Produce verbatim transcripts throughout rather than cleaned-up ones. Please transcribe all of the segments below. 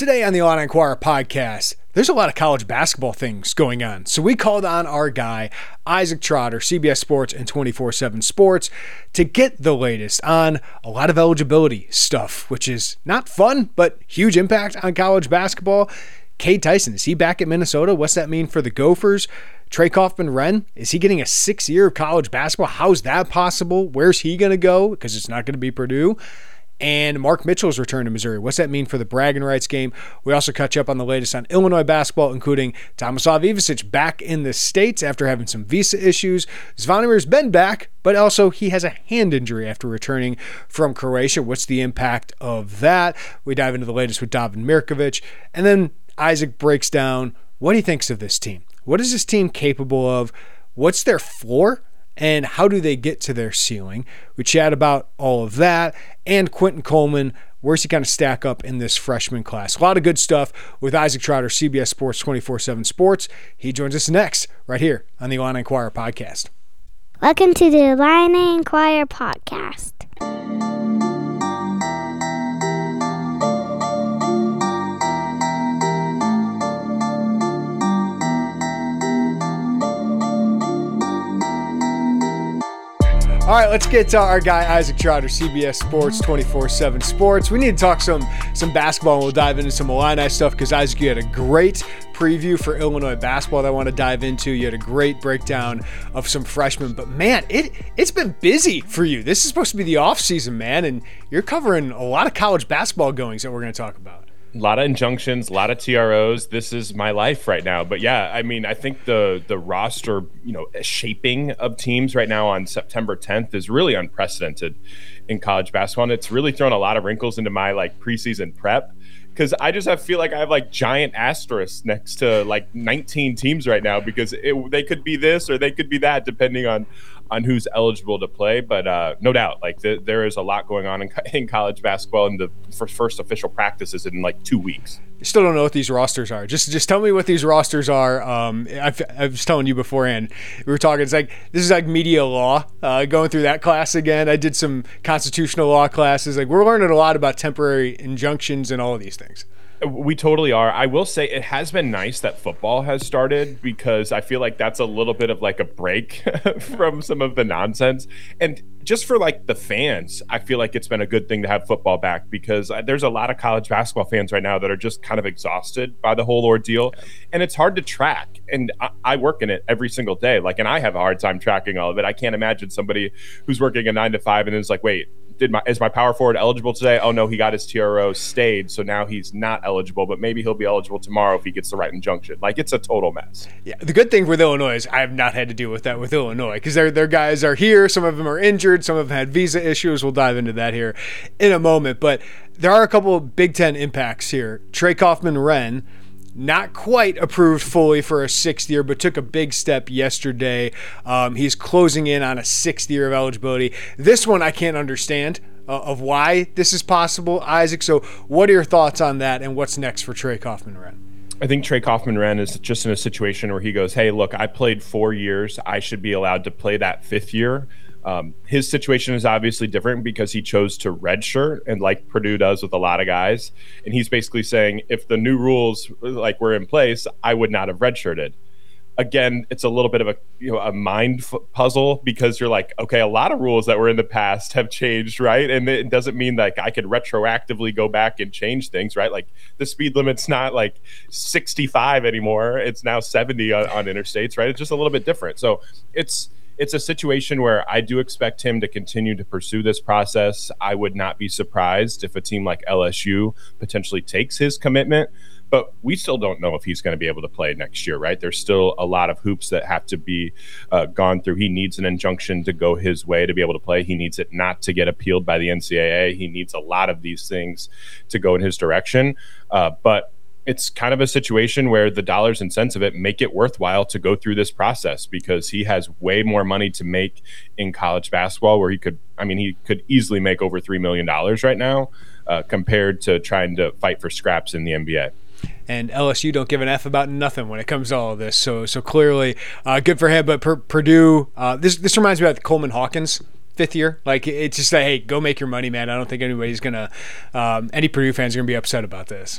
Today on the Illini Inquirer podcast, there's a lot of college basketball things going on. So we called on our guy, Isaac Trotter, C B S Sports and twenty-four seven Sports, to get the latest on a lot of eligibility stuff, which is not fun, but huge impact on college basketball. Cade Tyson, is he back at Minnesota? What's that mean for the Gophers? Trey Kaufman-Renn, is he getting a sixth year of college basketball? How's that possible? Where's he going to go? Because it's not going to be Purdue. And Mark Mitchell's return to Missouri. What's that mean for the bragging rights game? We also catch up on the latest on Illinois basketball, including Tomislav Ivicic back in the States after having some visa issues. Zvonimir's been back, but also he has a hand injury after returning from Croatia. What's the impact of that? We dive into the latest with Davin Mirkovic. And then Isaac breaks down what he thinks of this team. What is this team capable of? What's their floor? And how do they get to their ceiling? We chat about all of that. And Quentin Coleman, where's he kind of stack up in this freshman class? A lot of good stuff with Isaac Trotter, C B S Sports twenty-four seven Sports. He joins us next, right here on the Illini Inquirer podcast. Welcome to the Illini Inquirer podcast. All right, let's get to our guy, Isaac Trotter, C B S Sports twenty-four seven Sports. We need to talk some some basketball, and we'll dive into some Illini stuff because, Isaac, you had a great preview for Illinois basketball that I want to dive into. You had a great breakdown of some freshmen. But, man, it, it's been busy for you. This is supposed to be the offseason, man, and you're covering a lot of college basketball goings that we're going to talk about. A lot of injunctions, a lot of T R Os. This is my life right now. But yeah, I mean, I think the the roster, you know, shaping of teams right now on September tenth is really unprecedented in college basketball. And it's really thrown a lot of wrinkles into my like preseason prep because I just have feel like I have like giant asterisks next to like nineteen teams right now because it, they could be this or they could be that depending on on who's eligible to play. But uh, no doubt, like the, there is a lot going on in, in college basketball, and the first, first official practice is in like two weeks. You still don't know what these rosters are. Just just tell me what these rosters are. Um, I've, I was telling you beforehand, we were talking, it's like, this is like media law, uh, going through that class again. I did some constitutional law classes. Like, we're learning a lot about temporary injunctions and all of these things. We totally are. I will say it has been nice that football has started because I feel like that's a little bit of like a break from some of the nonsense. And just for like the fans, I feel like it's been a good thing to have football back because there's a lot of college basketball fans right now that are just kind of exhausted by the whole ordeal. And it's hard to track. And I, I work in it every single day. Like, and I have a hard time tracking all of it. I can't imagine somebody who's working a nine to five and is like, wait, Did my is my power forward eligible today? Oh no, he got his T R O stayed, so now he's not eligible, but maybe he'll be eligible tomorrow if he gets the right injunction. Like, it's a total mess. Yeah, the good thing with Illinois is I have not had to deal with that with Illinois because their their guys are here. Some of them are injured. Some of them had visa issues. We'll dive into that here in a moment. But there are a couple of Big Ten impacts here. Trey Kaufman-Renn, not quite approved fully for a sixth year, but took a big step yesterday. Um, he's closing in on a sixth year of eligibility. This one I can't understand uh, of why this is possible, Isaac. So what are your thoughts on that, and what's next for Trey Kaufman-Renn? I think Trey Kaufman-Renn is just in a situation where he goes, hey, look, I played four years. I should be allowed to play that fifth year. Um, his situation is obviously different because he chose to redshirt, and like Purdue does with a lot of guys. And he's basically saying, if the new rules like were in place, I would not have redshirted. Again, it's a little bit of a you know a mind f- puzzle because you're like, okay, a lot of rules that were in the past have changed, right? And it doesn't mean like I could retroactively go back and change things, right? Like the speed limit's not like sixty-five anymore; it's now seventy on, on interstates, right? It's just a little bit different. So it's. It's a situation where I do expect him to continue to pursue this process. I would not be surprised if a team like L S U potentially takes his commitment, but we still don't know if he's going to be able to play next year, right? There's still a lot of hoops that have to be uh, gone through. He needs an injunction to go his way to be able to play. He needs it not to get appealed by the N C double A. He needs a lot of these things to go in his direction. Uh, but it's kind of a situation where the dollars and cents of it make it worthwhile to go through this process because he has way more money to make in college basketball where he could, I mean, he could easily make over three million dollars right now uh, compared to trying to fight for scraps in the N B A. And L S U don't give an F about nothing when it comes to all of this. So so clearly uh, good for him. But P- Purdue, uh, this this reminds me of Coleman Hawkins. Fifth year, like it's just like, hey, go make your money, man. I don't think anybody's gonna, um, any Purdue fans are gonna be upset about this.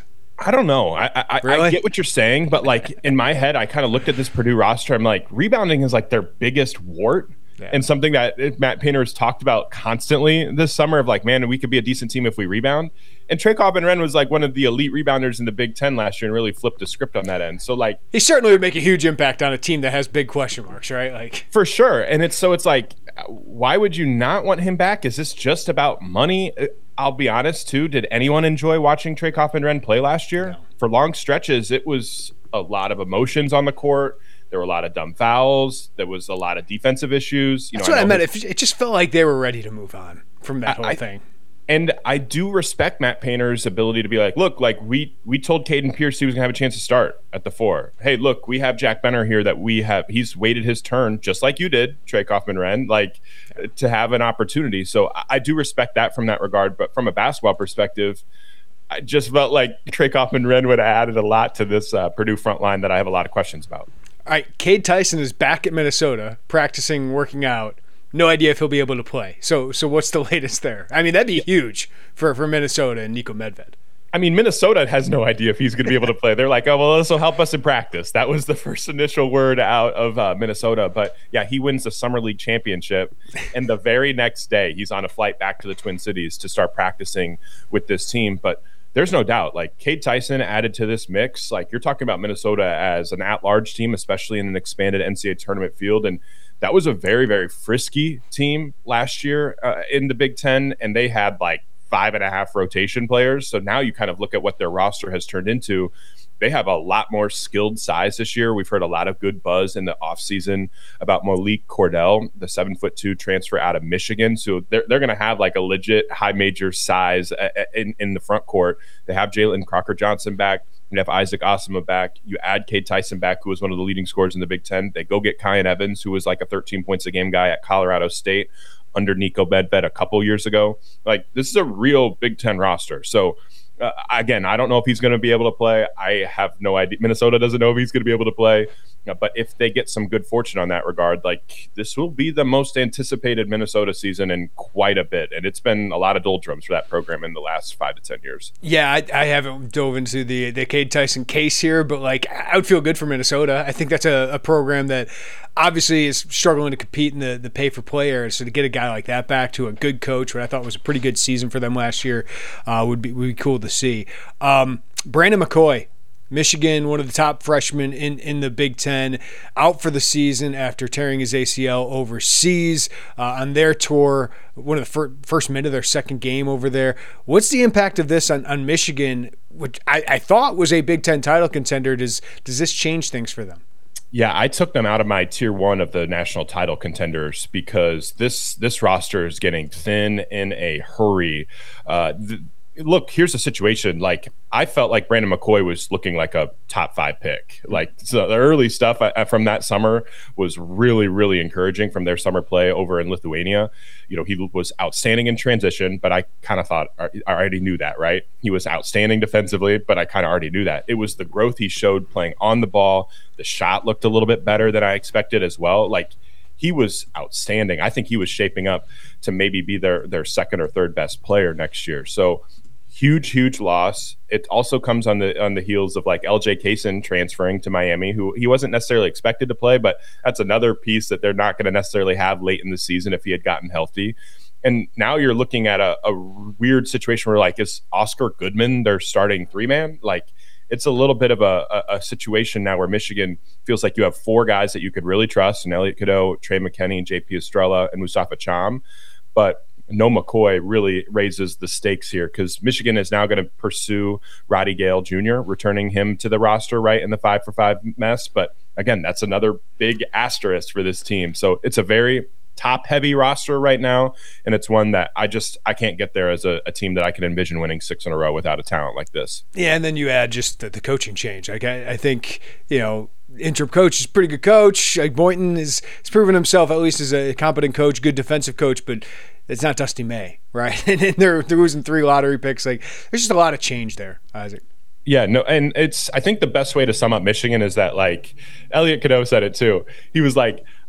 I don't know. I I, Really? I get what you're saying, but like in my head, I kind of looked at this Purdue roster. I'm like, rebounding is like their biggest wart. Yeah. And something that Matt Painter has talked about constantly this summer of like, man, we could be a decent team if we rebound. And Trey Coffin-Renn was like one of the elite rebounders in the Big Ten last year and really flipped the script on that end. So like, he certainly would make a huge impact on a team that has big question marks, right? Like for sure. And it's so it's like, why would you not want him back? Is this just about money? I'll be honest too. Did anyone enjoy watching Trey Coffin-Renn play last year? No. For long stretches, it was a lot of emotions on the court. There were a lot of dumb fouls. There was a lot of defensive issues. You That's know, what I, I meant. If it just felt like they were ready to move on from that whole I, thing. And I do respect Matt Painter's ability to be like, look, like we we told Caden Pierce he was gonna have a chance to start at the four. Hey, look, we have Jack Benner here that we have. He's waited his turn just like you did, Trey Coffin-Renn, like yeah. to have an opportunity. So I, I do respect that from that regard. But from a basketball perspective, I just felt like Trey Coffin-Renn would have added a lot to this uh, Purdue front line that I have a lot of questions about. All right, Cade Tyson is back at Minnesota, practicing, working out. No idea if he'll be able to play. So so what's the latest there? I mean, that'd be huge for, for Minnesota and Niko Medved. I mean, Minnesota has no idea if he's going to be able to play. They're like, oh, well, this will help us in practice. That was the first initial word out of uh, Minnesota. But, yeah, he wins the Summer League championship. And the very next day, he's on a flight back to the Twin Cities to start practicing with this team. But there's no doubt, like, Cade Tyson added to this mix. Like, you're talking about Minnesota as an at-large team, especially in an expanded N C double A tournament field. And that was a very, very frisky team last year uh, in the Big Ten. And they had, like, five and a half rotation players. So now you kind of look at what their roster has turned into. They have a lot more skilled size this year. We've heard a lot of good buzz in the offseason about Malik Cordell, the seven foot two transfer out of Michigan. So they're, they're going to have like a legit high major size in, in the front court. They have Jalen Crocker Johnson back. You have Isaac Osama back. You add Cade Tyson back, who was one of the leading scorers in the Big Ten. They go get Kyan Evans, who was like a thirteen points a game guy at Colorado State under Niko Medved a couple years ago. Like, this is a real Big Ten roster. So, uh, again, I don't know if he's going to be able to play. I have no idea. Minnesota doesn't know if he's going to be able to play. Uh, but if they get some good fortune on that regard, like, this will be the most anticipated Minnesota season in quite a bit. And it's been a lot of doldrums for that program in the last five to ten years. Yeah, I, I haven't dove into the, the Cade Tyson case here, but, like, I would feel good for Minnesota. I think that's a, a program that obviously is struggling to compete in the, the pay-for-play era. So to get a guy like that back to a good coach, what I thought was a pretty good season for them last year, uh, would be would be cool to see. Um, Brandon McCoy, Michigan, one of the top freshmen in, in the Big Ten, out for the season after tearing his A C L overseas uh, on their tour, one of the fir- first men of their second game over there. What's the impact of this on, on Michigan, which I, I thought was a Big Ten title contender? Does, does this change things for them? Yeah, I took them out of my tier one of the national title contenders because this this roster is getting thin in a hurry. Uh, th- Look, here's the situation. Like, I felt like Brandon McCoy was looking like a top five pick. Like, so the early stuff I, from that summer was really, really encouraging from their summer play over in Lithuania. You know, he was outstanding in transition, but I kind of thought I already knew that, right? He was outstanding defensively, but I kind of already knew that. It was the growth he showed playing on the ball. The shot looked a little bit better than I expected as well. Like, he was outstanding. I think he was shaping up to maybe be their their second or third best player next year. So, huge, huge loss. It also comes on the on the heels of like L J Kaysen transferring to Miami, who he wasn't necessarily expected to play, but that's another piece that they're not going to necessarily have late in the season if he had gotten healthy. And now you're looking at a, a weird situation where, like, is Oscar Goodman their starting three-man? Like, it's a little bit of a, a, a situation now where Michigan feels like you have four guys that you could really trust, and Elliot Cadeau, Trey McKinney, J P Estrella, and Mustafa Cham. But no McCoy really raises the stakes here because Michigan is now going to pursue Roddy Gale Junior, returning him to the roster right in the five for five mess. But again, that's another big asterisk for this team. So it's a very top heavy roster right now. And it's one that I just, I can't get there as a, a team that I can envision winning six in a row without a talent like this. Yeah. And then you add just the, the coaching change. Like I, I think, you know, interim coach is a pretty good coach. Like Boynton is, has proven himself at least as a competent coach, good defensive coach, but it's not Dusty May, right? And they're, they're losing three lottery picks. Like, there's just a lot of change there, Isaac. Yeah, no, and it's, I think the best way to sum up Michigan is that, like, Elliot Cadeau said it too. He was like,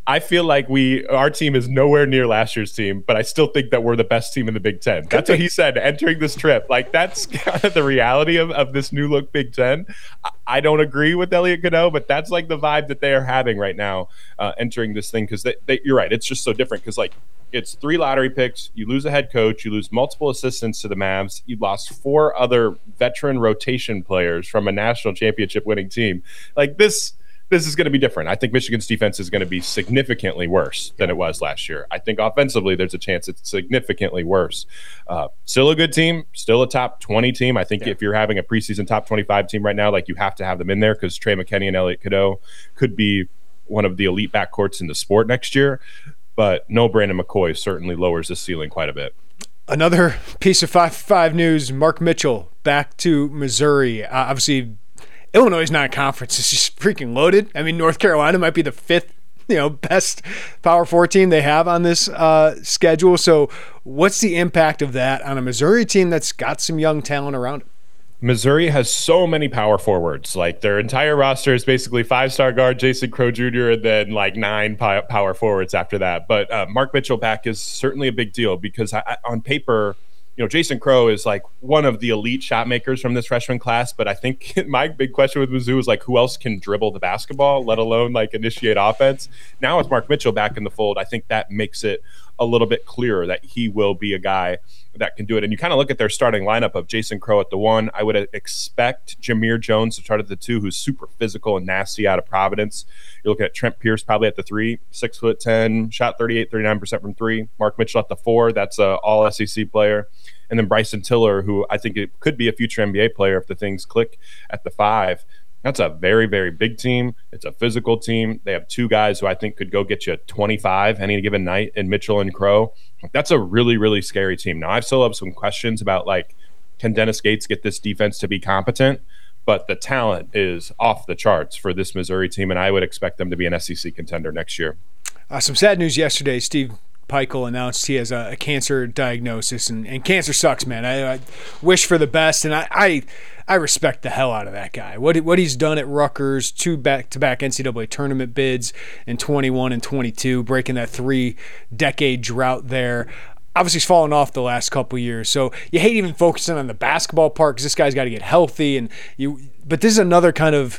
I feel like we our team is nowhere near last year's team, but I still think that we're the best team in the Big Ten. That's what he said entering this trip. Like, that's kind of the reality of, of this new look Big Ten. I don't agree with Elliot Cadeau, but that's like the vibe that they are having right now uh, entering this thing, because they, they, you're right. It's just so different because, like, it's three lottery picks. You lose a head coach. You lose multiple assistants to the Mavs. You lost four other veteran rotation players from a national championship winning team. Like, this this is going to be different. I think Michigan's defense is going to be significantly worse than it was last year. I think offensively there's a chance it's significantly worse. Uh, still a good team, still a top twenty team. I think yeah. if you're having a preseason top twenty-five team right now, like, you have to have them in there because Trey McKinney and Elliot Cadeau could be one of the elite backcourts in the sport next year. But no Brandon McCoy certainly lowers the ceiling quite a bit. Another piece of five five news, Mark Mitchell back to Missouri. Uh, obviously, Illinois' non-conference is just freaking loaded. I mean, North Carolina might be the fifth, you know, best Power Four team they have on this uh, schedule. So what's the impact of that on a Missouri team that's got some young talent around it? Missouri has so many power forwards. Like, their entire roster is basically five-star guard Jason Crow Junior and then like nine power forwards after that. But uh, Mark Mitchell back is certainly a big deal because I, I, on paper, you know, Jason Crow is like one of the elite shot makers from this freshman class. But I think my big question with Mizzou is like, who else can dribble the basketball, let alone like initiate offense? Now with Mark Mitchell back in the fold, I think that makes it a little bit clearer that he will be a guy that can do it. And you kind of look at their starting lineup of Jason Crow at the one. I would expect Jameer Jones to start at the two, who's super physical and nasty out of Providence. You're looking at Trent Pierce probably at the three, six foot ten, shot thirty-eight, thirty-nine percent from three. Mark Mitchell at the four. That's a all S E C player. And then Bryson Tiller, who I think it could be a future N B A player if the things click at the five. That's a very, very big team. It's a physical team. They have two guys who I think could go get you twenty-five any given night in Mitchell and Crow. That's a really, really scary team. Now, I still have some questions about, like, can Dennis Gates get this defense to be competent? But the talent is off the charts for this Missouri team, and I would expect them to be an S E C contender next year. Uh, some sad news yesterday. Steve Pikiell announced he has a, a cancer diagnosis, and, and cancer sucks, man. I, I wish for the best, and I, I I respect the hell out of that guy. What what he's done at Rutgers, two back-to-back N C double A tournament bids in twenty-one and twenty-two, breaking that three-decade drought there. Obviously, he's fallen off the last couple years, so you hate even focusing on the basketball part because this guy's got to get healthy. And you, but this is another kind of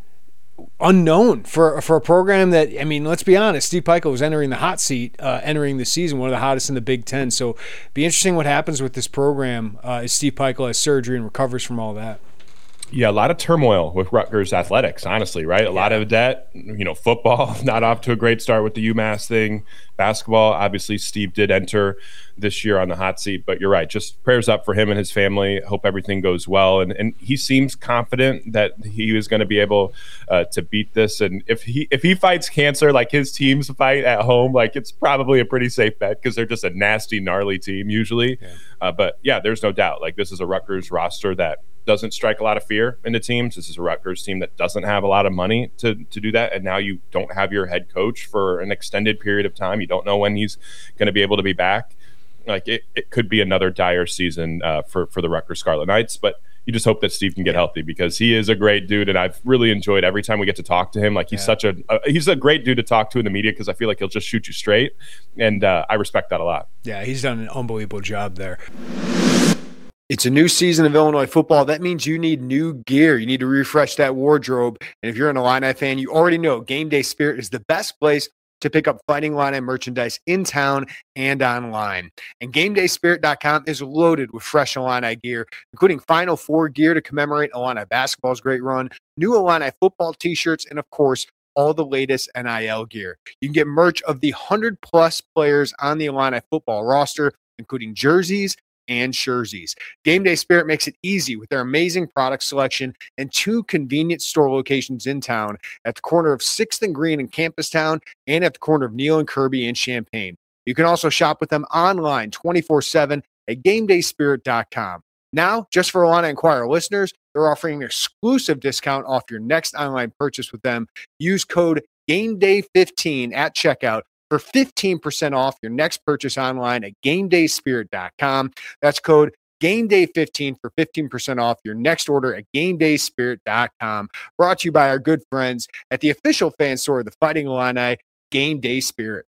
unknown for for a program that, I mean, let's be honest, Steve Pikiell was entering the hot seat, uh, entering the season, one of the hottest in the Big Ten. So be interesting what happens with this program uh, as Steve Pikiell has surgery and recovers from all that. Yeah, a lot of turmoil with Rutgers athletics, honestly, right? A lot of debt, you know, football, not off to a great start with the UMass thing. Basketball, obviously, Steve did enter this year on the hot seat, but you're right. Just prayers up for him and his family. Hope everything goes well. And and he seems confident that he is going to be able uh, to beat this. And if he if he fights cancer like his teams fight at home, like, it's probably a pretty safe bet because they're just a nasty, gnarly team usually. Yeah. Uh, but yeah, there's no doubt. Like, this is a Rutgers roster that doesn't strike a lot of fear into teams. This is a Rutgers team that doesn't have a lot of money to to do that. And now you don't have your head coach for an extended period of time. You don't know when he's going to be able to be back. Like, it, it could be another dire season uh, for, for the Rutgers Scarlet Knights. But you just hope that Steve can get healthy because he is a great dude. And I've really enjoyed every time we get to talk to him. Like, he's yeah. such a, a, he's a great dude to talk to in the media because I feel like he'll just shoot you straight. And uh, I respect that a lot. Yeah, he's done an unbelievable job there. It's a new season of Illinois football. That means you need new gear. You need to refresh that wardrobe. And if you're an Illini fan, you already know Game Day Spirit is the best place to pick up Fighting Illini merchandise in town and online. And Game Day Spirit dot com is loaded with fresh Illini gear, including Final Four gear to commemorate Illini basketball's great run, new Illini football t-shirts, and of course, all the latest N I L gear. You can get merch of the one hundred plus players on the Illini football roster, including jerseys and jerseys. Game Day Spirit makes it easy with their amazing product selection and two convenient store locations in town at the corner of sixth and Green in Campus Town and at the corner of Neal and Kirby in Champaign. You can also shop with them online twenty-four seven at Game Day Spirit dot com. Now, just for Illini Inquirer listeners, they're offering an exclusive discount off your next online purchase with them. Use code Game Day fifteen at checkout for fifteen percent off your next purchase online at Game Day Spirit dot com. That's code Game Day fifteen for fifteen percent off your next order at Game Day Spirit dot com. Brought to you by our good friends at the official fan store of the Fighting Illini, game day spirit.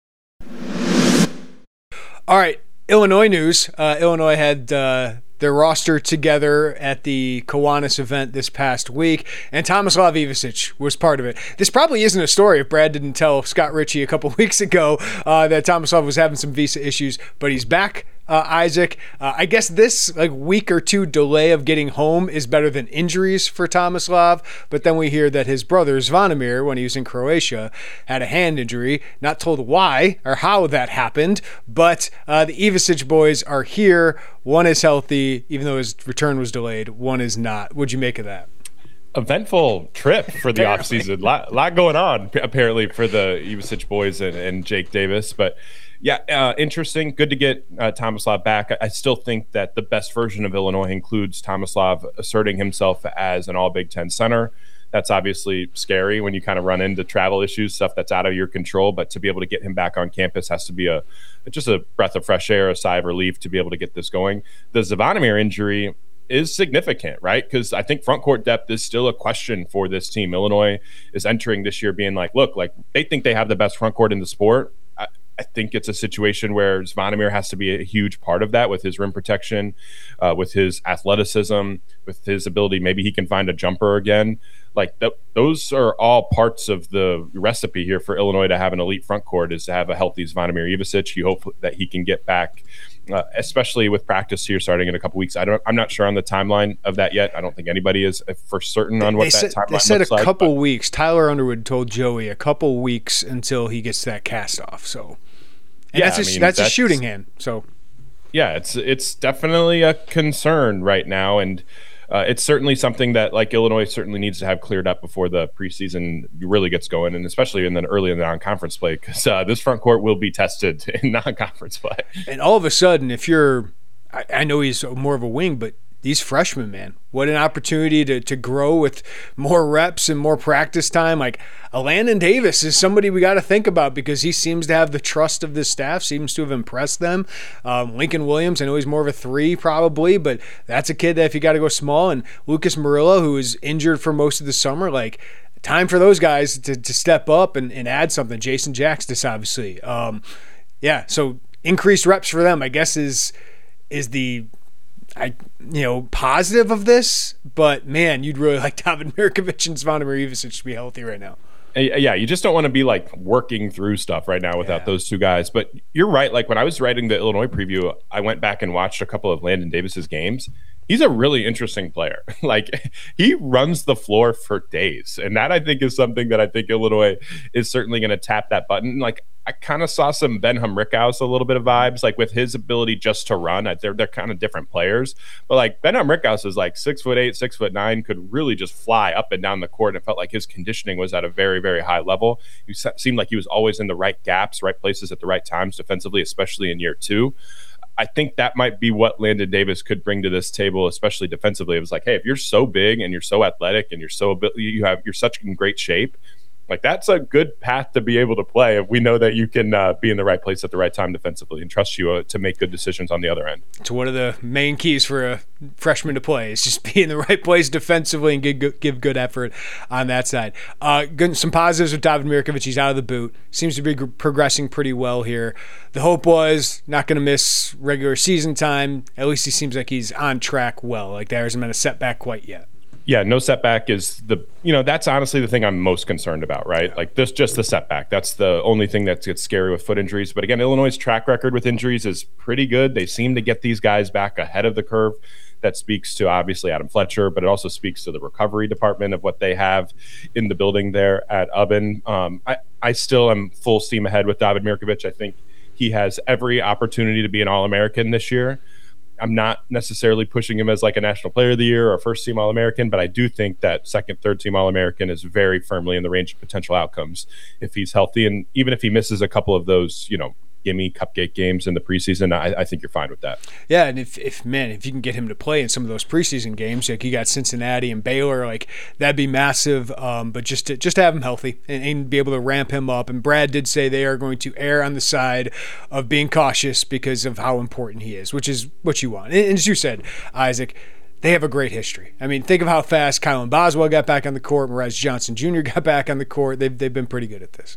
All right, Illinois news. Uh, Illinois had uh, their roster together at the Kiwanis event this past week, and Tomislav Ivicic was part of it. This probably isn't a story if Brad didn't tell Scott Ritchie a couple weeks ago uh, that Tomislav was having some visa issues, but he's back. Uh, Isaac, uh, I guess this like week or two delay of getting home is better than injuries for Tomislav, but then we hear that his brother Zvonimir, when he was in Croatia, had a hand injury. Not told why or how that happened, but uh, the Ivicic boys are here. One is healthy, even though his return was delayed. One is not. What'd you make of that? Eventful trip for the offseason. Lot, lot going on, apparently, for the Ivicic boys and, and Jake Davis, but yeah, uh, interesting. Good to get uh, Tomislav back. I, I still think that the best version of Illinois includes Tomislav asserting himself as an all Big Ten center. That's obviously scary when you kind of run into travel issues, stuff that's out of your control. But to be able to get him back on campus has to be a just a breath of fresh air, a sigh of relief to be able to get this going. The Zvonimir injury is significant, right? Because I think front court depth is still a question for this team. Illinois is entering this year being like, look, like they think they have the best front court in the sport. I, I think it's a situation where Zvonimir has to be a huge part of that with his rim protection, uh, with his athleticism, with his ability. Maybe he can find a jumper again. Like th- those are all parts of the recipe here for Illinois to have an elite front court, is to have a healthy Zvonimir Ivicic. You hope that he can get back, uh, especially with practice here starting in a couple weeks. I don't, I'm not sure on the timeline of that yet. I don't think anybody is for certain on what they that said, timeline They said looks a like, couple but. weeks. Tyler Underwood told Joey a couple weeks until he gets that cast off. So, and yeah, that's, a, I mean, that's, that's a shooting hand. So, yeah, it's it's definitely a concern right now, and uh, it's certainly something that like Illinois certainly needs to have cleared up before the preseason really gets going, and especially in the early in the non-conference play, because uh, this front court will be tested in non-conference play. And all of a sudden, if you're, I, I know he's more of a wing, but these freshmen, man, what an opportunity to to grow with more reps and more practice time. Like Landon Davis is somebody we got to think about because he seems to have the trust of the staff, seems to have impressed them. Um, Lincoln Williams, I know he's more of a three probably, but that's a kid that if you got to go small. And Lucas Murillo, who was injured for most of the summer, like time for those guys to, to step up and, and add something. Jason Jackstis, obviously. Um, yeah, so increased reps for them, I guess, is is the – I, you know, positive of this, but man, you'd really like David Mirkovic and Zvonimir Ivicic to be healthy right now. Yeah, you just don't want to be like working through stuff right now without yeah. those two guys. But you're right. Like when I was writing the Illinois preview, I went back and watched a couple of Landon Davis's games. He's a really interesting player. Like he runs the floor for days. And that I think is something that I think Illinois is certainly going to tap that button. Like I kind of saw some Ben Humrickhouse, a little bit of vibes, like with his ability just to run. They're, they're kind of different players. But like Ben Humrickhouse is like six foot eight, six foot nine, could really just fly up and down the court. It felt like his conditioning was at a very, very high level. He seemed like he was always in the right gaps, right places at the right times defensively, especially in year two. I think that might be what Landon Davis could bring to this table, especially defensively. It was like, hey, if you're so big and you're so athletic and you're so you have you're such in great shape, like that's a good path to be able to play if we know that you can uh, be in the right place at the right time defensively and trust you uh, to make good decisions on the other end. It's one of the main keys for a freshman to play is just be in the right place defensively and give, give good effort on that side. Uh, good, some positives with David Mirkovic. He's out of the boot. Seems to be g- progressing pretty well here. The hope was not going to miss regular season time. At least he seems like he's on track well. Like there hasn't been a setback quite yet. Yeah, no setback is the, you know, that's honestly the thing I'm most concerned about, right? Yeah. Like this, just the setback. That's the only thing that gets scary with foot injuries. But again, Illinois' track record with injuries is pretty good. They seem to get these guys back ahead of the curve. That speaks to obviously Adam Fletcher, but it also speaks to the recovery department of what they have in the building there at Ubben. Um, I, I still am full steam ahead with David Mirkovic. I think he has every opportunity to be an All-American this year. I'm not necessarily pushing him as like a National Player of the Year or first team All-American, but I do think that second, third team All-American is very firmly in the range of potential outcomes if he's healthy. And even if he misses a couple of those, you know, gimme cupcake games in the preseason, I, I think you're fine with that. Yeah, and if, if, man, if you can get him to play in some of those preseason games, like you got Cincinnati and Baylor, like that'd be massive. Um, but just to, just to have him healthy and, and be able to ramp him up. And Brad did say they are going to err on the side of being cautious because of how important he is, which is what you want. And, and as you said, Isaac, they have a great history. I mean, think of how fast Kylan Boswell got back on the court, Mraz Johnson Junior got back on the court. They've, they've been pretty good at this.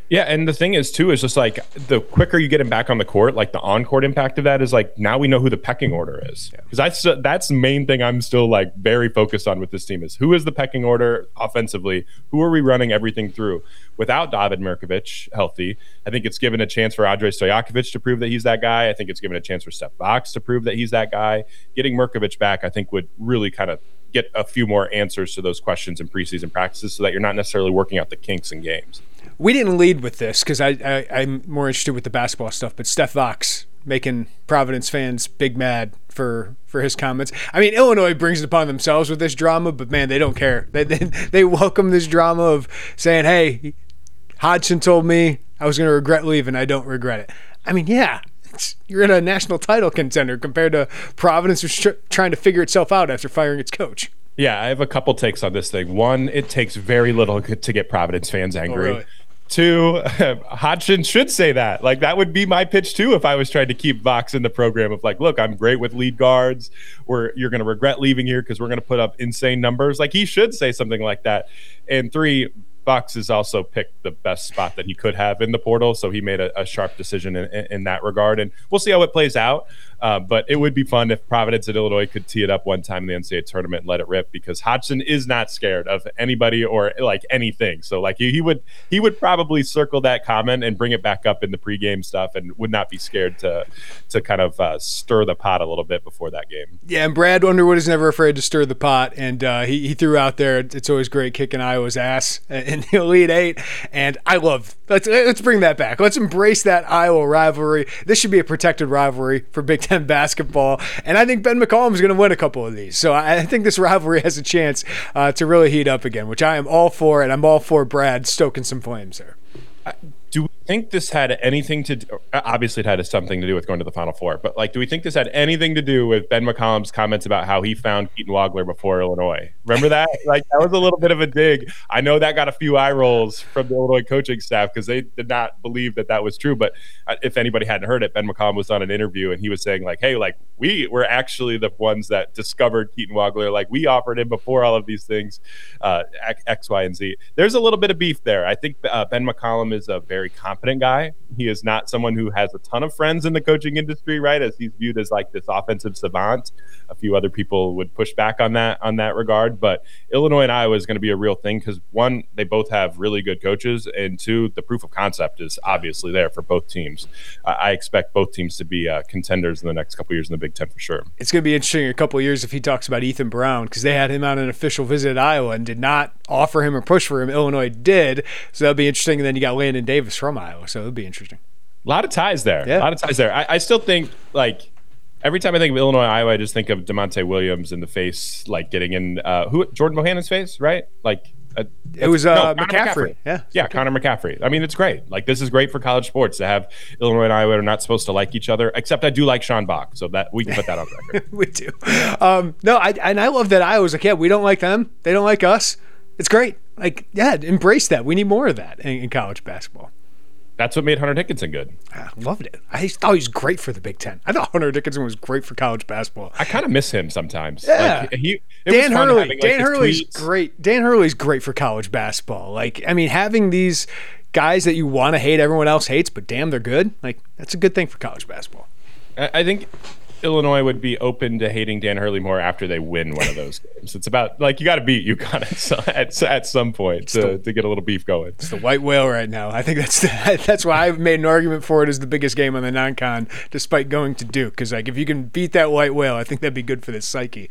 Yeah, and the thing is too is just like the quicker you get him back on the court, like the on-court impact of that is like now we know who the pecking order is. Because that's that's the main thing I'm still like very focused on with this team is who is the pecking order offensively? Who are we running everything through? Without David Mirkovic healthy, I think it's given a chance for Andrej Stojakovic to prove that he's that guy. I think it's given a chance for Steph Box to prove that he's that guy. Getting Mirkovic back, I think, would really kind of get a few more answers to those questions in preseason practices so that you're not necessarily working out the kinks in games. We didn't lead with this because I, I, I'm more interested with the basketball stuff, but Steph Vox making Providence fans big mad for for his comments. I mean, Illinois brings it upon themselves with this drama, but man, they don't care. They they, they welcome this drama of saying, hey, Hodgson told me I was going to regret leaving. I don't regret it. I mean, yeah, it's, you're in a national title contender compared to Providence, who's tr- trying to figure itself out after firing its coach. Yeah, I have a couple takes on this thing. One, it takes very little to get Providence fans angry. Oh, really? Two, Hodgson should say that. Like, that would be my pitch, too, if I was trying to keep Vox in the program of, like, look, I'm great with lead guards. We're, you're going to regret leaving here because we're going to put up insane numbers. Like, he should say something like that. And three, Vox has also picked the best spot that he could have in the portal, so he made a, a sharp decision in, in, in that regard. And we'll see how it plays out. Uh, but it would be fun if Providence and Illinois could tee it up one time in the N C double A tournament and let it rip, because Hodgson is not scared of anybody or like anything. So like he, he would he would probably circle that comment and bring it back up in the pregame stuff, and would not be scared to to kind of uh, stir the pot a little bit before that game. Yeah, and Brad Underwood is never afraid to stir the pot, and uh, he he threw out there, it's always great kicking Iowa's ass in the Elite Eight, and I love let's let's bring that back. Let's embrace that Iowa rivalry. This should be a protected rivalry for Big Ten basketball, and I think Ben McCollum is going to win a couple of these. So I think this rivalry has a chance uh, to really heat up again, which I am all for, and I'm all for Brad stoking some flames there. Do we think this had anything to do, obviously it had something to do with going to the Final Four, but like, do we think this had anything to do with Ben McCollum's comments about how he found Keaton Wagler before Illinois? Remember that? Like, that was a little bit of a dig. I know that got a few eye rolls from the Illinois coaching staff because they did not believe that that was true. But if anybody hadn't heard it, Ben McCollum was on an interview and he was saying like, hey, like we were actually the ones that discovered Keaton Wagler. Like, we offered him before all of these things, uh, X, Y, and Z. There's a little bit of beef there. I think uh, Ben McCollum is a very confident guy. He is not someone who has a ton of friends in the coaching industry, right? As he's viewed as like this offensive savant. A few other people would push back on that on that regard, but Illinois and Iowa is going to be a real thing because one, they both have really good coaches, and two, the proof of concept is obviously there for both teams. Uh, I expect both teams to be uh, contenders in the next couple of years in the Big Ten for sure. It's going to be interesting in a couple of years if he talks about Ethan Brown, because they had him on an official visit at Iowa and did not offer him or push for him. Illinois did, so that'll be interesting. And then you got Landon Davis from Iowa, so it'll be interesting. A lot of ties there. Yeah. A lot of ties there. I, I still think, like, every time I think of Illinois, Iowa, I just think of DeMonte Williams in the face, like getting in uh, who Jordan Bohannon's face, right? Like uh, it was uh, no, McCaffrey. McCaffrey. Yeah, yeah, okay. Connor McCaffrey. I mean, it's great. Like, this is great for college sports to have Illinois and Iowa are not supposed to like each other. Except I do like Sean Bach, so that we can put that on record. We do. Um, no, I and I love that Iowa's like, yeah, we don't like them, they don't like us. It's great. Like, yeah, embrace that. We need more of that in, in college basketball. That's what made Hunter Dickinson good. I loved it. I thought he was great for the Big Ten. I thought Hunter Dickinson was great for college basketball. I kind of miss him sometimes. Yeah. Like, he, it Dan was Hurley. having, like, Dan Hurley's tweets. great. Dan Hurley's great for college basketball. Like, I mean, having these guys that you want to hate, everyone else hates, but damn, they're good. Like, that's a good thing for college basketball. I, I think Illinois would be open to hating Dan Hurley more after they win one of those games. It's about, like, you got to beat UConn at, at, at some point to, the, to get a little beef going. It's the white whale right now. I think that's the, that's why I've made an argument for it as the biggest game on the non-con, despite going to Duke. Because, like, if you can beat that white whale, I think that'd be good for the psyche.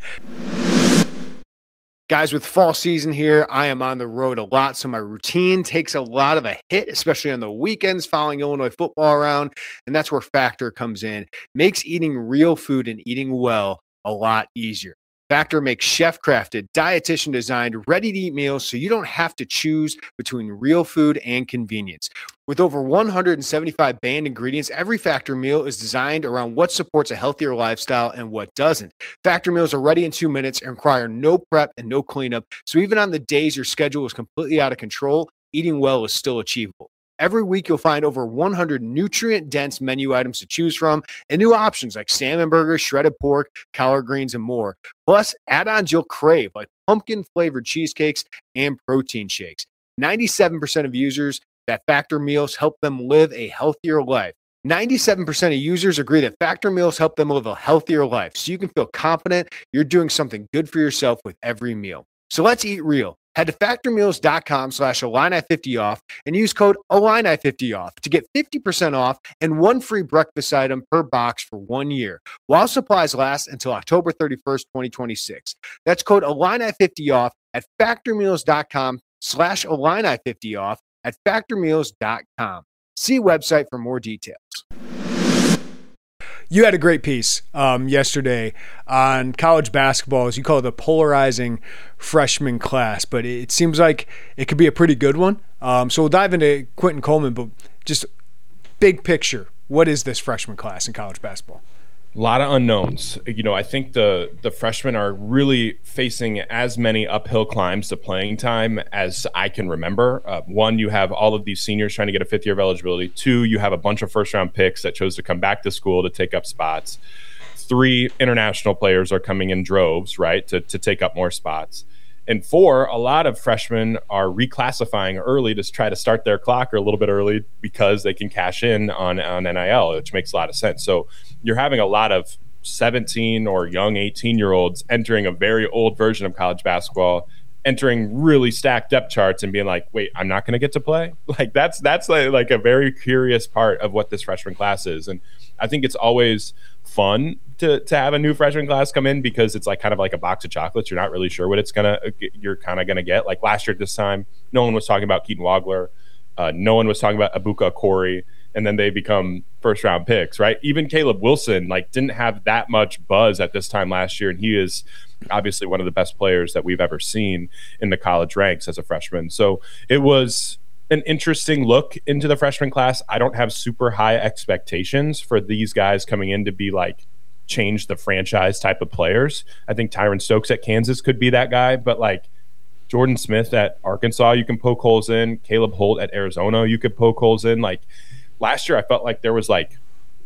Guys, with fall season here, I am on the road a lot, so my routine takes a lot of a hit, especially on the weekends following Illinois football around, and that's where Factor comes in. Makes eating real food and eating well a lot easier. Factor makes chef-crafted, dietitian-designed, ready-to-eat meals so you don't have to choose between real food and convenience. With over one hundred seventy-five banned ingredients, every Factor meal is designed around what supports a healthier lifestyle and what doesn't. Factor meals are ready in two minutes and require no prep and no cleanup, so even on the days your schedule is completely out of control, eating well is still achievable. Every week, you'll find over one hundred nutrient-dense menu items to choose from and new options like salmon burgers, shredded pork, collard greens, and more. Plus, add-ons you'll crave like pumpkin-flavored cheesecakes and protein shakes. ninety-seven percent of users that Factor meals help them live a healthier life. ninety-seven percent of users agree that Factor meals help them live a healthier life, so you can feel confident you're doing something good for yourself with every meal. So let's eat real. Head to factormeals.com slash Illini50 off and use code Illini fifty off to get fifty percent off and one free breakfast item per box for one year, while supplies last until October thirty-first, twenty twenty-six. That's code Illini fifty off at factormeals.com slash Illini50 off at factormeals dot com. See website for more details. You had a great piece um, yesterday on college basketball, as you call it, the polarizing freshman class, but it seems like it could be a pretty good one. Um, so we'll dive into Quentin Coleman, but just big picture, what is this freshman class in college basketball? A lot of unknowns. You know, I think the the freshmen are really facing as many uphill climbs to playing time as I can remember. Uh, one, you have all of these seniors trying to get a fifth year of eligibility. Two, you have a bunch of first round picks that chose to come back to school to take up spots. Three, international players are coming in droves, right, to, to take up more spots. And four, a lot of freshmen are reclassifying early to try to start their clock or a little bit early because they can cash in on, on N I L, which makes a lot of sense. So you're having a lot of seventeen or young eighteen-year-olds entering a very old version of college basketball, entering really stacked depth charts and being like, wait, I'm not going to get to play? Like that's that's like, like a very curious part of what this freshman class is. And I think it's always fun to to have a new freshman class come in because it's like kind of like a box of chocolates. You're not really sure what it's gonna you're kind of gonna get. Like last year at this time, no one was talking about Keaton Wagler, uh, no one was talking about Abuka Corey, and then they become first round picks, right? Even Caleb Wilson like didn't have that much buzz at this time last year, and he is obviously one of the best players that we've ever seen in the college ranks as a freshman. So it was an interesting look into the freshman class. I don't have super high expectations for these guys coming in to be like change the franchise type of players. I think Tyron Stokes at Kansas could be that guy, but like Jordan Smith at Arkansas, you can poke holes in. Caleb Holt at Arizona, you could poke holes in. Like last year, I felt like there was like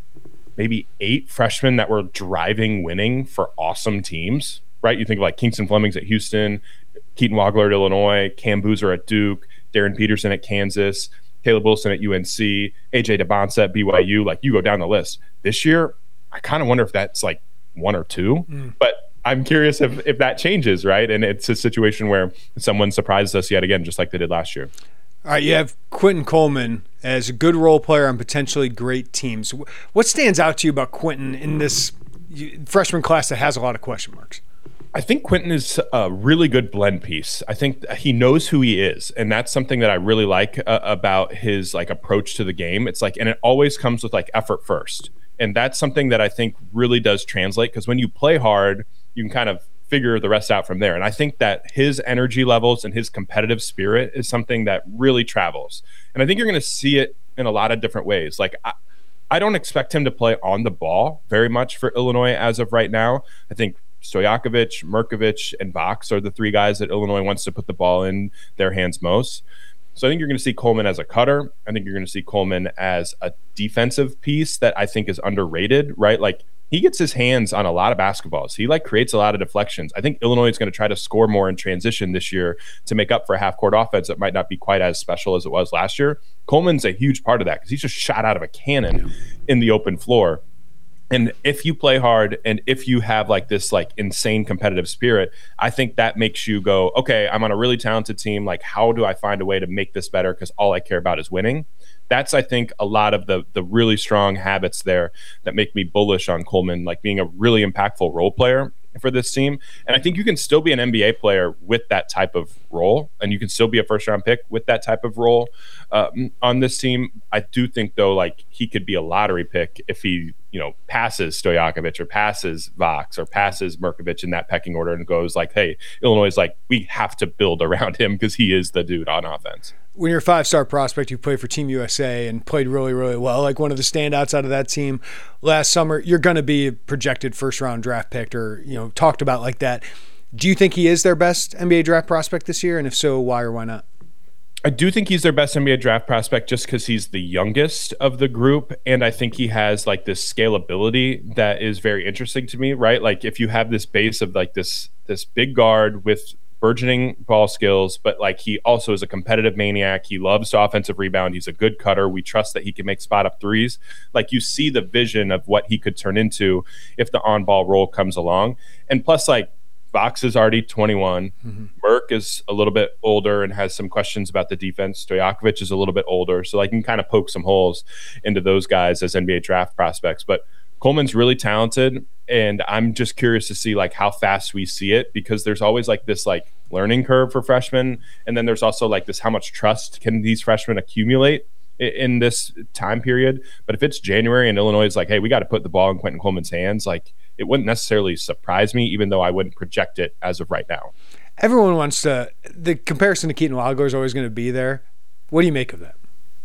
maybe eight freshmen that were driving winning for awesome teams, right? You think of like Kingston Flemings at Houston, Keaton Wagler at Illinois, Cam Boozer at Duke, Darren Peterson at Kansas, Caleb Wilson at U N C, A J DeBonce at B Y U. Like you go down the list. This year, I kind of wonder if that's like one or two, mm. but I'm curious if, if that changes, right? And it's a situation where someone surprises us yet again, just like they did last year. All right, you have Quentin Coleman as a good role player on potentially great teams. What stands out to you about Quentin in this freshman class that has a lot of question marks? I think Quentin is a really good blend piece. I think he knows who he is, and that's something that I really like uh, about his like approach to the game. It's like, and it always comes with like effort first, and that's something that I think really does translate because when you play hard, you can kind of figure the rest out from there. And I think that his energy levels and his competitive spirit is something that really travels. And I think you're going to see it in a lot of different ways. Like I, I don't expect him to play on the ball very much for Illinois as of right now. I think Stojakovic, Merkovich, and Vox are the three guys that Illinois wants to put the ball in their hands most. So I think you're going to see Coleman as a cutter. I think you're going to see Coleman as a defensive piece that I think is underrated, right? Like he gets his hands on a lot of basketballs. He like creates a lot of deflections. I think Illinois is going to try to score more in transition this year to make up for a half-court offense that might not be quite as special as it was last year. Coleman's a huge part of that because he's just shot out of a cannon in the open floor. And if you play hard and if you have like this like insane competitive spirit, I think that makes you go, okay, I'm on a really talented team. Like, how do I find a way to make this better? Because all I care about is winning. That's, I think, a lot of the the really strong habits there that make me bullish on Coleman, like being a really impactful role player for this team. And I think you can still be an N B A player with that type of role, and you can still be a first round pick with that type of role um, on this team. I do think, though, like he could be a lottery pick if he, you know, passes Stojakovic or passes Vox or passes Merkovich in that pecking order and goes like, hey, Illinois is like, we have to build around him because he is the dude on offense. When you're a five-star prospect, you played for Team U S A and played really, really well, like one of the standouts out of that team last summer, you're going to be a projected first-round draft pick or, you know, talked about like that. Do you think he is their best N B A draft prospect this year? And if so, why or why not? I do think he's their best N B A draft prospect just because he's the youngest of the group. And I think he has like this scalability that is very interesting to me, right? Like if you have this base of like this this big guard with burgeoning ball skills, but like he also is a competitive maniac. He loves to offensive rebound. He's a good cutter. We trust that he can make spot up threes. Like you see the vision of what he could turn into if the on ball role comes along. And plus, like Fox is already twenty-one. Mm-hmm. Merck is a little bit older and has some questions about the defense. Stojakovic is a little bit older, so I can kind of poke some holes into those guys as N B A draft prospects. But Coleman's really talented, and I'm just curious to see like how fast we see it, because there's always like this like learning curve for freshmen, and then there's also like this how much trust can these freshmen accumulate in, in this time period. But if it's January and Illinois is like, hey, we got to put the ball in Quentin Coleman's hands, like it wouldn't necessarily surprise me, even though I wouldn't project it as of right now. Everyone wants to – the comparison to Keaton Wagler is always going to be there. What do you make of that?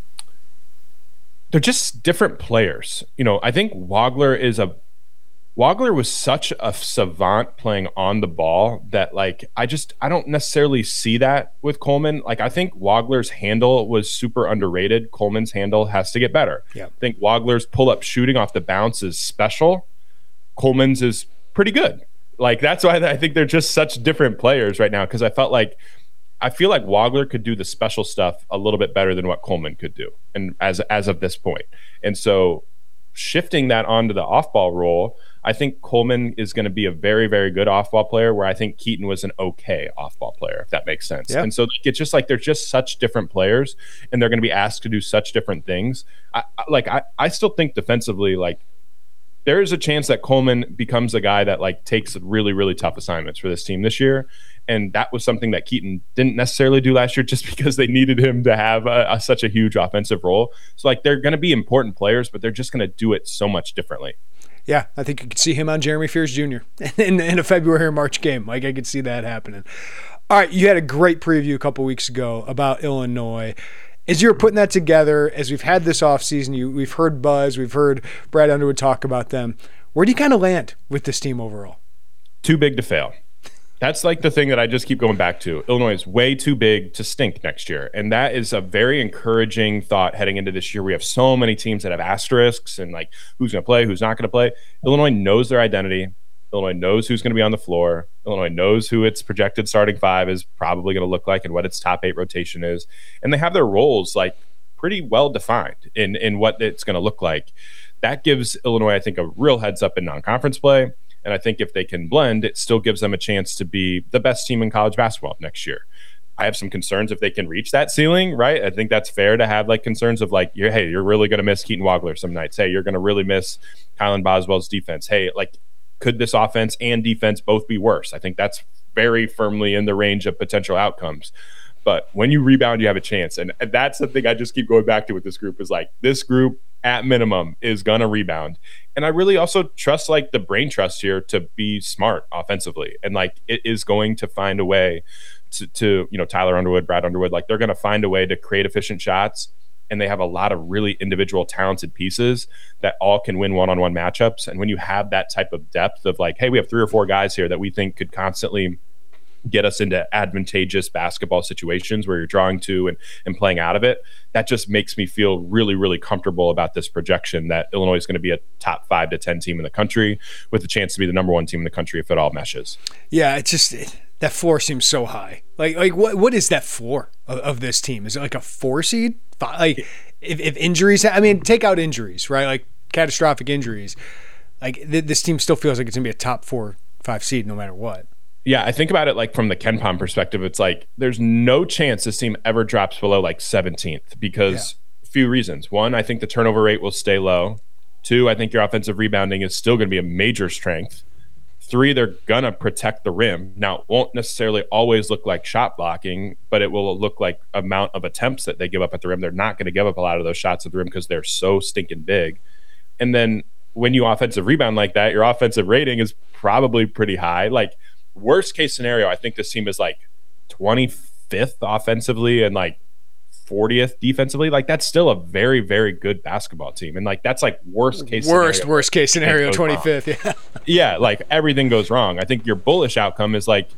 They're just different players. You know, I think Wagler is a Wagler was such a savant playing on the ball that like I just I don't necessarily see that with Coleman. Like I think Wagler's handle was super underrated. Coleman's handle has to get better. Yeah. I think Wagler's pull-up shooting off the bounce is special. Coleman's is pretty good. Like that's why I think they're just such different players right now, because I felt like I feel like Wagler could do the special stuff a little bit better than what Coleman could do, and as as of this point. And so shifting that onto the off-ball role, I think Coleman is going to be a very, very good off-ball player, where I think Keaton was an okay off-ball player, if that makes sense. Yeah. And so it's just like they're just such different players, and they're going to be asked to do such different things. I, I, like I, I still think defensively, like there is a chance that Coleman becomes a guy that like takes really, really tough assignments for this team this year. And that was something that Keaton didn't necessarily do last year, just because they needed him to have a, a, such a huge offensive role. So like they're going to be important players, but they're just going to do it so much differently. Yeah, I think you could see him on Jeremy Fears Junior in, in a February or March game. Like I could see that happening. All right, you had a great preview a couple weeks ago about Illinois. As you were putting that together, as we've had this offseason, you, we've heard buzz, we've heard Brad Underwood talk about them. Where do you kind of land with this team overall? Too big to fail. That's like the thing that I just keep going back to. Illinois is way too big to stink next year. And that is a very encouraging thought heading into this year. We have so many teams that have asterisks and like who's going to play, who's not going to play. Illinois knows their identity. Illinois knows who's going to be on the floor. Illinois knows who its projected starting five is probably going to look like and what its top eight rotation is. And they have their roles like pretty well defined in, in what it's going to look like. That gives Illinois, I think, a real heads up in non-conference play. And I think if they can blend, it still gives them a chance to be the best team in college basketball next year. I have some concerns if they can reach that ceiling, right? I think that's fair to have like concerns of like, you're, hey, you're really going to miss Keaton Wagler some nights. Hey, you're going to really miss Kylan Boswell's defense. Hey, like, could this offense and defense both be worse? I think that's very firmly in the range of potential outcomes. But when you rebound, you have a chance. And that's the thing I just keep going back to with this group is like, this group at minimum is going to rebound. And I really also trust like the brain trust here to be smart offensively. And like, it is going to find a way to, to you know, Tyler Underwood, Brad Underwood, like they're going to find a way to create efficient shots. And they have a lot of really individual talented pieces that all can win one-on-one matchups. And when you have that type of depth of like, hey, we have three or four guys here that we think could constantly get us into advantageous basketball situations where you're drawing to and, and playing out of it, that just makes me feel really, really comfortable about this projection that Illinois is going to be a top five to ten team in the country with a chance to be the number one team in the country if it all meshes. Yeah, it's just it, that floor seems so high. Like, like what what is that floor of, of this team? Is it like a four seed? Five, like, if, if injuries, I mean, take out injuries, right? Like catastrophic injuries. Like th- this team still feels like it's going to be a top four, five seed no matter what. Yeah, I think about it like from the KenPom perspective, it's like there's no chance this team ever drops below like seventeenth because a yeah. few reasons. One, I think the turnover rate will stay low. Two, I think your offensive rebounding is still going to be a major strength. Three, they're going to protect the rim. Now, it won't necessarily always look like shot blocking, but it will look like amount of attempts that they give up at the rim. They're not going to give up a lot of those shots at the rim because they're so stinking big. And then when you offensive rebound like that, your offensive rating is probably pretty high. Like, worst case scenario, I think this team is like twenty-fifth offensively and like fortieth defensively. Like that's still a very, very good basketball team. And like that's like worst case worst, scenario. Worst case scenario, twenty-fifth. Yeah. Yeah, like everything goes wrong. I think your bullish outcome is like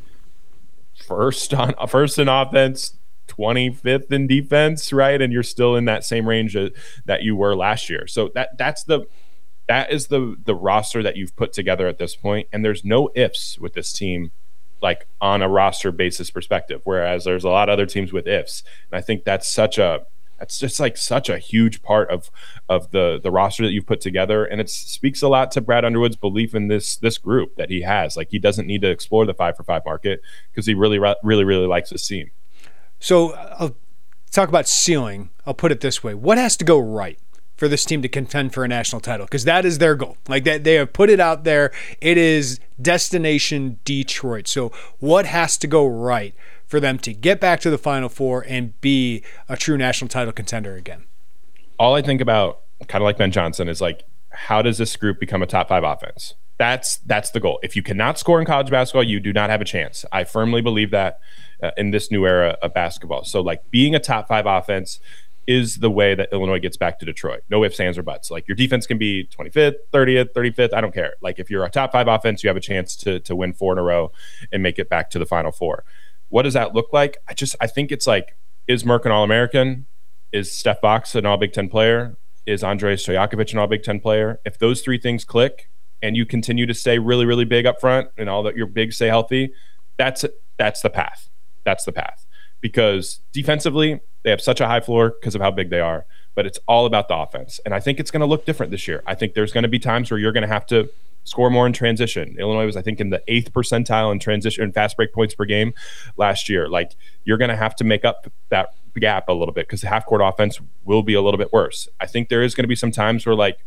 first on first in offense, twenty-fifth in defense, right? And you're still in that same range that you were last year. So that that's the That is the the roster that you've put together at this point, and there's no ifs with this team. like on a roster basis perspective, whereas there's a lot of other teams with ifs. And I think that's such a that's just like such a huge part of of the the roster that you've put together, and it speaks a lot to Brad Underwood's belief in this this group that he has. Like, he doesn't need to explore the five for five market because he really really really likes this team. So I'll talk about ceiling. I'll put it this way: what has to go right for this team to contend for a national title? Because that is their goal. Like, that, they have put it out there. It is destination Detroit. So what has to go right for them to get back to the Final Four and be a true national title contender again? All I think about, kind of like Ben Johnson, is like, how does this group become a top five offense? That's that's the goal. If you cannot score in college basketball, you do not have a chance. I firmly believe that uh, in this new era of basketball. So, like, being a top five offense is the way that Illinois gets back to Detroit. No ifs, ands, or buts. Like, your defense can be twenty-fifth, thirtieth, thirty-fifth. I don't care. Like, if you're a top five offense, you have a chance to to win four in a row and make it back to the Final Four. What does that look like? I just I think it's like, is Merck an All-American? Is Steph Box an All-Big Ten player? Is Andrej Stojakovic an All-Big Ten player? If those three things click and you continue to stay really, really big up front and all that your bigs stay healthy, that's that's the path. That's the path. Because defensively, they have such a high floor because of how big they are, but it's all about the offense. And I think it's going to look different this year. I think there's going to be times where you're going to have to score more in transition. Illinois was, I think, in the eighth percentile in transition and fast break points per game last year. Like, you're going to have to make up that gap a little bit because the half court offense will be a little bit worse. I think there is going to be some times where, like,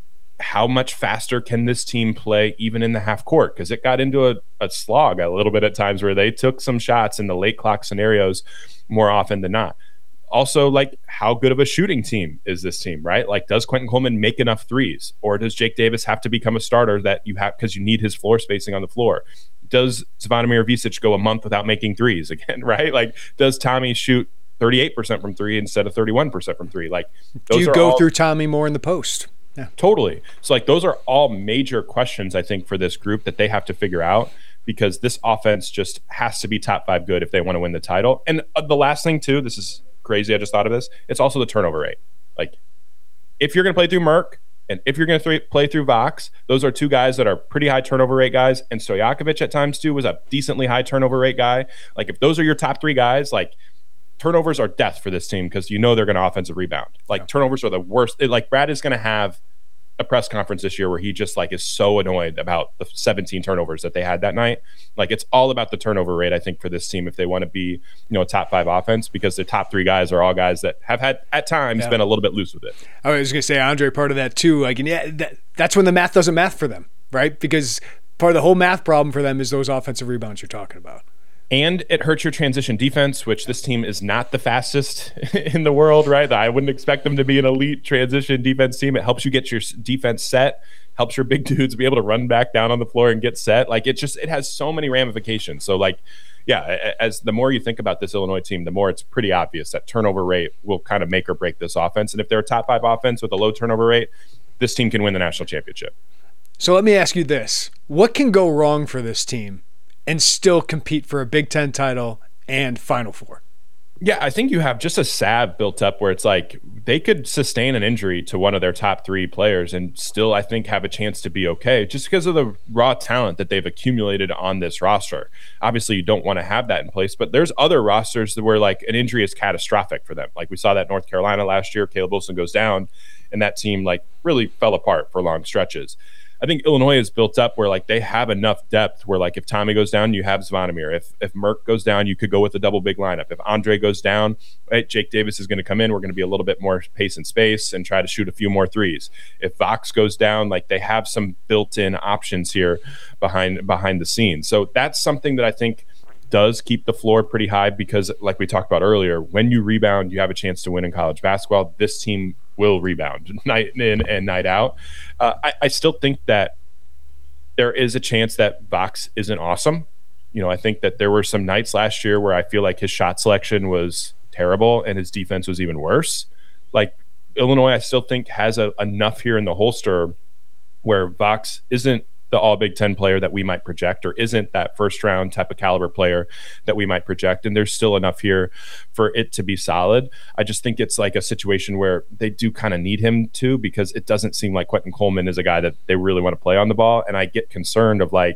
how much faster can this team play even in the half court? Because it got into a, a slog a little bit at times where they took some shots in the late clock scenarios more often than not. Also, like, how good of a shooting team is this team, right? Like, does Quentin Coleman make enough threes? Or does Jake Davis have to become a starter that you have because you need his floor spacing on the floor? Does Zvonimir Visic go a month without making threes again, right? Like, does Tommy shoot thirty-eight percent from three instead of thirty-one percent from three? Like, those Do you are go all, through Tommy more in the post? Yeah. Totally. So, like, those are all major questions, I think, for this group that they have to figure out, because this offense just has to be top five good if they want to win the title. And uh, the last thing, too, this is crazy, I just thought of this, it's also the turnover rate. Like, if you're going to play through Merck and if you're going to th- play through Vox, those are two guys that are pretty high turnover rate guys. And Stojakovic at times, too, was a decently high turnover rate guy. Like, if those are your top three guys, like, turnovers are death for this team because you know they're going to offensive rebound. Like, yeah. Turnovers are the worst. It, like, Brad is going to have a press conference this year where he just, like, is so annoyed about the seventeen turnovers that they had that night. Like, it's all about the turnover rate, I think, for this team if they want to be, you know, a top five offense, because the top three guys are all guys that have had at times yeah. been a little bit loose with it. I was going to say, Andre, part of that too. Like, and yeah, that, that's when the math doesn't math for them, right? Because part of the whole math problem for them is those offensive rebounds you're talking about. And it hurts your transition defense, which this team is not the fastest in the world, right? I wouldn't expect them to be an elite transition defense team. It helps you get your defense set, helps your big dudes be able to run back down on the floor and get set. Like, it just, it has so many ramifications. So, like, yeah, as the more you think about this Illinois team, the more it's pretty obvious that turnover rate will kind of make or break this offense. And if they're a top five offense with a low turnover rate, this team can win the national championship. So let me ask you this. What can go wrong for this team and still compete for a Big Ten title and Final Four? Yeah, I think you have just a salve built up where it's like they could sustain an injury to one of their top three players and still, I think, have a chance to be okay just because of the raw talent that they've accumulated on this roster. Obviously, you don't want to have that in place, but there's other rosters where, like, an injury is catastrophic for them. Like, we saw that North Carolina last year, Caleb Wilson goes down, and that team, like, really fell apart for long stretches. I think Illinois is built up where, like, they have enough depth where, like, if Tommy goes down, you have Zvonimir. If if Merck goes down, you could go with a double big lineup. If Andre goes down, right, Jake Davis is going to come in. We're going to be a little bit more pace and space and try to shoot a few more threes. If Vox goes down, like, they have some built-in options here behind behind the scenes. So that's something that I think does keep the floor pretty high because, like we talked about earlier, when you rebound, you have a chance to win in college basketball. This team will rebound night in and night out. Uh, I, I still think that there is a chance that Vox isn't awesome. You know, I think that there were some nights last year where I feel like his shot selection was terrible and his defense was even worse. Like, Illinois, I still think has a, enough here in the holster where Vox isn't the all Big Ten player that we might project or isn't that first round type of caliber player that we might project. And there's still enough here for it to be solid. I just think it's like a situation where they do kind of need him to, because it doesn't seem like Quentin Coleman is a guy that they really want to play on the ball. And I get concerned of, like,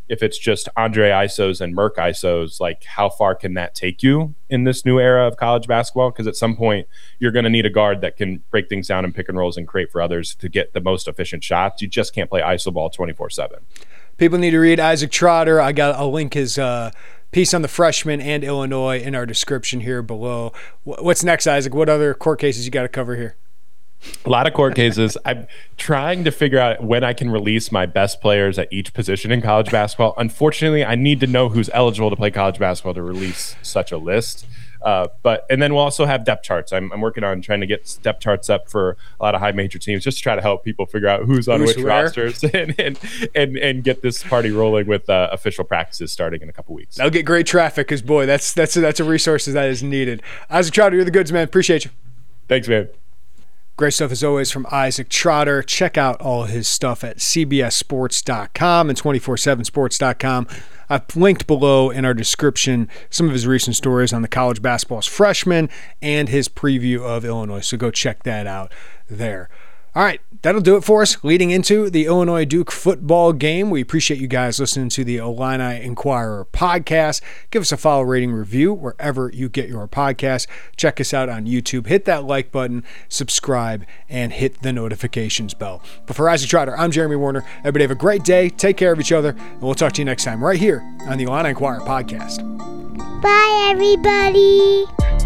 if it's just Andre I S Os and Merc I S Os, like how far can that take you in this new era of college basketball? Because at some point you're going to need a guard that can break things down in pick and rolls and create for others to get the most efficient shots. You just can't play I S O ball twenty-four seven. People need to read Isaac Trotter. I got I'll link his uh, piece on the freshman and Illinois in our description here below. What's next, Isaac? What other court cases you got to cover here? A lot of court cases. I'm trying to figure out when I can release my best players at each position in college basketball. Unfortunately, I need to know who's eligible to play college basketball to release such a list. Uh, but and then we'll also have depth charts. I'm, I'm working on trying to get depth charts up for a lot of high major teams, just to try to help people figure out who's on who's which where? rosters and, and and and get this party rolling with uh, official practices starting in a couple weeks. That'll get great traffic, because boy, that's that's a, that's a resource that is needed. Isaac Trotter, you're the goods, man. Appreciate you. Thanks, man. Great stuff as always from Isaac Trotter. Check out all his stuff at C B S sports dot com and two forty-seven sports dot com. I've linked below in our description some of his recent stories on the college basketball's freshmen and his preview of Illinois. So go check that out there. All right, that'll do it for us leading into the Illinois-Duke football game. We appreciate you guys listening to the Illini Inquirer podcast. Give us a follow, rating, review wherever you get your podcast. Check us out on YouTube. Hit that like button, subscribe, and hit the notifications bell. But for Isaac Trotter, I'm Jeremy Warner. Everybody have a great day. Take care of each other, and we'll talk to you next time right here on the Illini Inquirer podcast. Bye, everybody.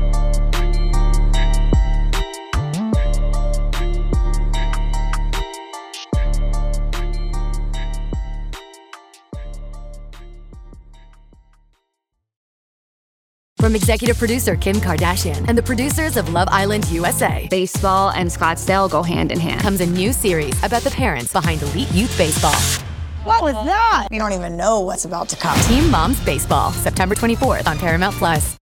From executive producer Kim Kardashian and the producers of Love Island U S A, Baseball and Scottsdale go hand in hand. comes a new series about the parents behind elite youth baseball. What was that? We don't even know what's about to come. Teen Moms Baseball, September twenty-fourth on Paramount Plus.